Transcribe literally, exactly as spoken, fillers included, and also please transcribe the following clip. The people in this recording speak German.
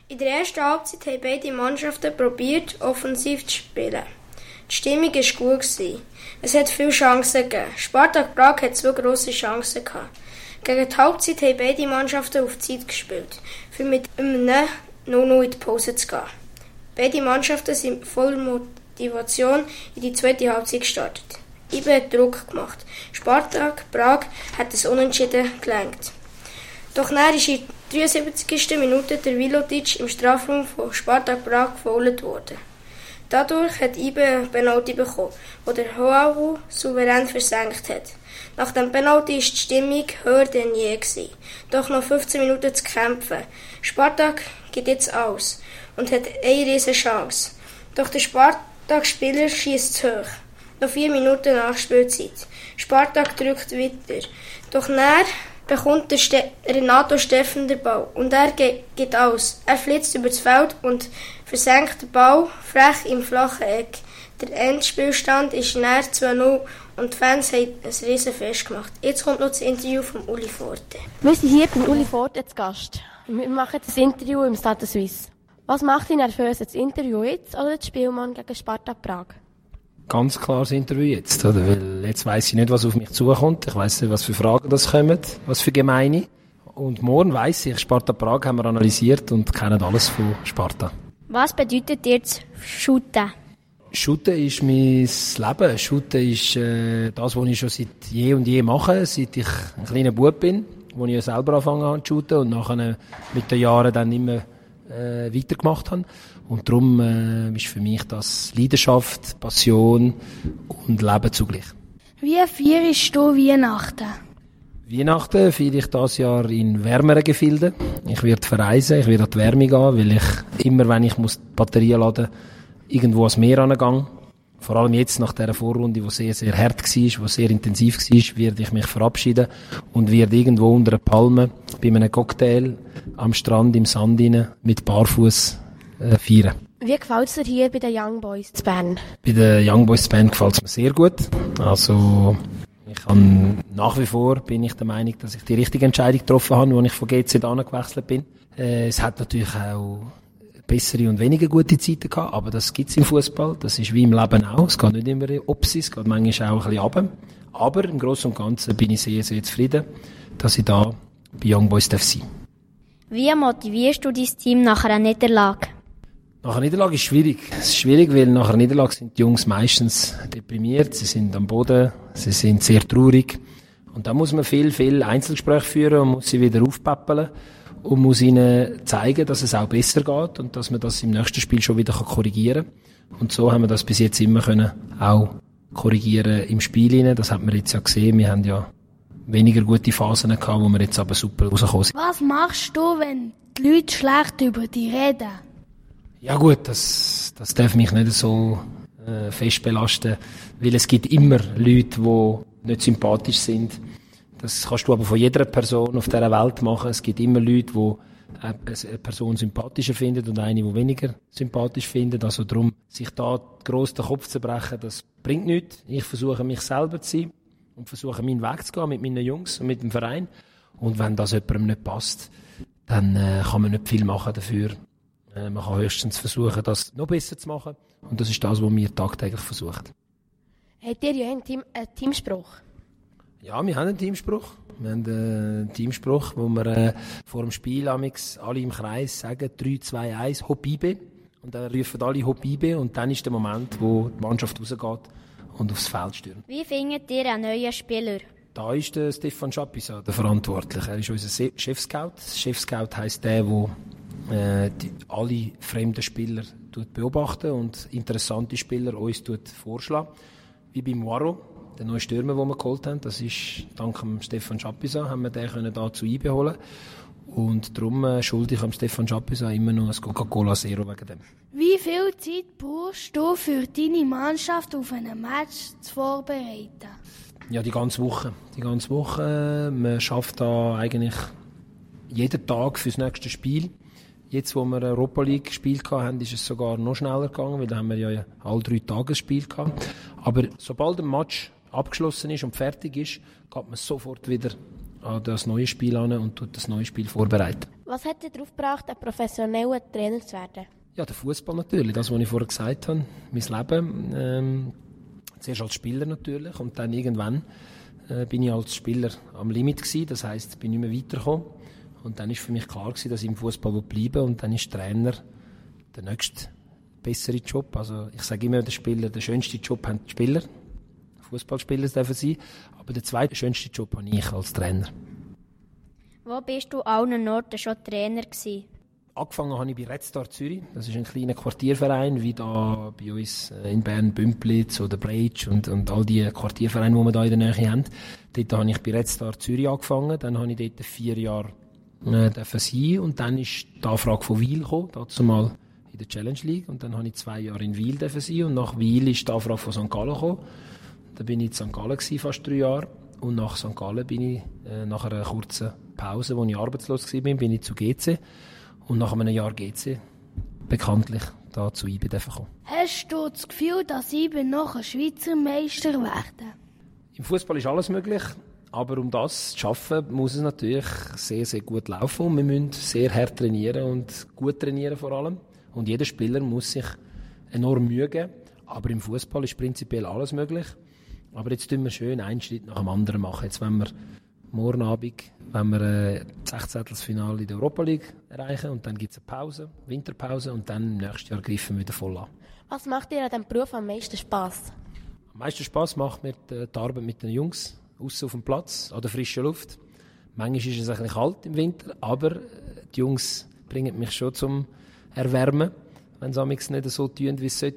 In der ersten Halbzeit haben beide Mannschaften probiert, offensiv zu spielen. Die Stimmung war gut. Es hat viele Chancen gegeben. Spartak Prag hat zwei grosse Chancen gehabt. Gegen die Halbzeit haben beide Mannschaften auf Zeit gespielt, für mit einem null null in die Pause zu gehen. Beide Mannschaften sind voller Motivation in die zweite Halbzeit gestartet. I B hat Druck gemacht. Spartak Prag hat es unentschieden gelenkt. Doch dann ist in der dreiundsiebzigsten Minute der Vilotic im Strafraum von Spartak Prag gefoult worden. Dadurch hat I B ein Penalty bekommen, das der Hoavu souverän versenkt hat. Nach dem Penalty war die Stimmung höher denn je gewesen. Doch noch fünfzehn Minuten zu kämpfen. Spartak gibt jetzt alles und hat eine riesige Chance. Doch der Spartak-Spieler schießt zu hoch. Noch vier Minuten Nachspielzeit. Spartak drückt weiter. Doch dann bekommt der Ste- Renato Steffen den Ball und er ge- geht aus. Er flitzt über das Feld und versenkt den Ball frech im flachen Eck. Der Endspielstand ist näher zwei null und die Fans haben ein riesen Fest gemacht. Jetzt kommt noch das Interview von Uli Forte. Wir sind hier beim Uli Forte zu Gast. Wir machen das Interview im Stade Suisse. Was macht ihn nervös, das Interview jetzt oder das Spielmann gegen Spartak Prag? Ganz klares Interview jetzt, oder? Weil jetzt weiss ich nicht, was auf mich zukommt. Ich weiss nicht, was für Fragen das kommen, was für Gemeine. Und morgen weiss ich, Sparta Prag haben wir analysiert und kennen alles von Sparta. Was bedeutet dir das Shooten? Shooten ist mein Leben. Shooten ist äh, das, was ich schon seit je und je mache, seit ich ein kleiner Bub bin, wo ich selber angefangen habe zu shooten und nachher mit den Jahren dann immer äh, weitergemacht habe. Und darum äh, ist für mich das Leidenschaft, Passion und Leben zugleich. Wie feierst du Weihnachten? Weihnachten feiere ich dieses Jahr in wärmeren Gefilden. Ich werde verreisen, ich werde an die Wärme gehen, weil ich immer, wenn ich muss die Batterien laden muss, irgendwo ans Meer angehe. Vor allem jetzt nach dieser Vorrunde, die sehr, sehr hart war, die sehr intensiv war, werde ich mich verabschieden und werde irgendwo unter einer Palme bei einem Cocktail am Strand im Sand rein mit Barfuß äh, feiern. Wie gefällt es dir hier bei den Young Boys zu Bern? Bei den Young Boys zu Bern gefällt es mir sehr gut. Also, ich kann, nach wie vor bin ich der Meinung, dass ich die richtige Entscheidung getroffen habe, als ich von G Z angewechselt bin. Äh, es hat natürlich auch bessere und weniger gute Zeiten gehabt, aber das gibt's im Fußball. Das ist wie im Leben auch. Es geht nicht immer ob es geht manchmal auch ein bisschen runter. Aber im Großen und Ganzen bin ich sehr, sehr zufrieden, dass ich da bei Young Boys sein darf. Wie motivierst du dein Team nach einer Niederlage? Nach einer Niederlage ist schwierig. Es ist schwierig, weil nach einer Niederlage sind die Jungs meistens deprimiert, sie sind am Boden, sie sind sehr traurig. Und da muss man viel, viel Einzelgespräche führen und muss sie wieder aufpäppeln und muss ihnen zeigen, dass es auch besser geht und dass man das im nächsten Spiel schon wieder korrigieren kann. Und so haben wir das bis jetzt immer können auch korrigieren im Spiel hinein. Das hat man jetzt ja gesehen. Wir haben ja weniger gute Phasen gehabt, wo wir jetzt aber super rausgekommen sind. Was machst du, wenn die Leute schlecht über dich reden? Ja gut, das, das darf mich nicht so äh, fest belasten, weil es gibt immer Leute, die nicht sympathisch sind. Das kannst du aber von jeder Person auf dieser Welt machen. Es gibt immer Leute, die eine Person sympathischer finden und eine, die weniger sympathisch findet. Also darum, sich da gross den Kopf zu brechen, das bringt nichts. Ich versuche, mich selber zu sein und versuche, meinen Weg zu gehen mit meinen Jungs und mit dem Verein. Und wenn das jemandem nicht passt, dann äh, kann man nicht viel machen dafür. Äh, man kann höchstens versuchen, das noch besser zu machen. Und das ist das, was wir tagtäglich versuchen. Habt ihr ja einen, Team, einen Teamspruch? Ja, wir haben einen Teamspruch. Wir haben einen Teamspruch, wo wir äh, vor dem Spiel amix alle im Kreis sagen drei, zwei, eins, Hopp I B. Und dann rufen alle Hopp I B und dann ist der Moment, wo die Mannschaft rausgeht und aufs Feld stürmt. Wie findet ihr einen neuen Spieler? Da ist der Stefan Schapisa, der Verantwortliche. Er ist unser Chef-Scout. Chef-Scout heisst der, der äh, die, alle fremden Spieler beobachtet und interessante Spieler uns vorschlägt. Wie beim Waro, der neue Stürmer, den wir geholt haben. Das ist dank dem Stefan Schapisa, haben wir den können da zu I B holen. Und darum äh, schulde ich am Stefan Schapisa immer noch ein Coca-Cola Zero wegen dem. Wie viel Zeit brauchst du für deine Mannschaft auf ein Match zu vorbereiten? Ja, die ganze Woche. Die ganze Woche. Man schafft da eigentlich jeden Tag fürs nächste Spiel. Jetzt, wo wir Europa League gespielt haben, ist es sogar noch schneller gegangen, weil da haben wir ja alle drei Tage ein Spiel gehabt. Aber sobald ein Match abgeschlossen ist und fertig ist, geht man sofort wieder an das neue Spiel an und tut das neue Spiel vorbereiten. Was hat dich darauf gebracht, ein professioneller Trainer zu werden? Ja, der Fußball natürlich, das, was ich vorher gesagt habe, mein Leben. Ähm, zuerst als Spieler natürlich und dann irgendwann äh, bin ich als Spieler am Limit gewesen, das heisst, bin nicht mehr weitergekommen. Und dann ist für mich klar gewesen, dass ich im Fußball bleiben will und dann ist Trainer der nächste bessere Job. Also ich sage immer, der Spieler, der schönste Job haben die Spieler, Fußballspieler dürfen sein, aber der zweite schönste Job habe ich als Trainer. Wo bist du an allen Orten schon Trainer gewesen? Angefangen habe ich bei Red Star Zürich. Das ist ein kleiner Quartierverein, wie da bei uns in Bern Bümplitz oder Breitsch und, und all die Quartiervereine, die wir da in der Nähe haben. Dort habe ich bei Red Star Zürich angefangen. Dann habe ich dort vier Jahre äh, sein und dann ist die Anfrage von Wil gekommen, dazu mal in der Challenge League. Und dann habe ich zwei Jahre in Wil sein und nach Wil ist die Anfrage von Sankt Gallen gekommen. Da bin ich in Sankt Gallen gewesen, fast drei Jahre. Und nach Sankt Gallen bin ich äh, nach einer kurzen Pause, wo ich arbeitslos war, bin ich zu G C. Und nach einem Jahr G C bekanntlich da zu I B gekommen. Hast du das Gefühl, dass I B nachher Schweizer Meister werden? Im Fußball ist alles möglich, aber um das zu schaffen, muss es natürlich sehr, sehr gut laufen. Und wir müssen sehr hart trainieren und gut trainieren vor allem. Und jeder Spieler muss sich enorm Mühe geben. Aber im Fußball ist prinzipiell alles möglich. Aber jetzt tun wir schön einen Schritt nach dem anderen machen. Jetzt, wenn wir morgen Abend, wenn wir äh, das Sechzehntelfinale in der Europa League erreichen und dann gibt es eine Pause, Winterpause und dann im nächsten Jahr greifen wir wieder voll an. Was macht dir an diesem Beruf am meisten Spass? Am meisten Spass macht mir die, die Arbeit mit den Jungs, aussen auf dem Platz, an der frischen Luft. Manchmal ist es ein bisschen kalt im Winter, aber die Jungs bringen mich schon zum Erwärmen, wenn sie amigs nicht so tun, wie es sollte.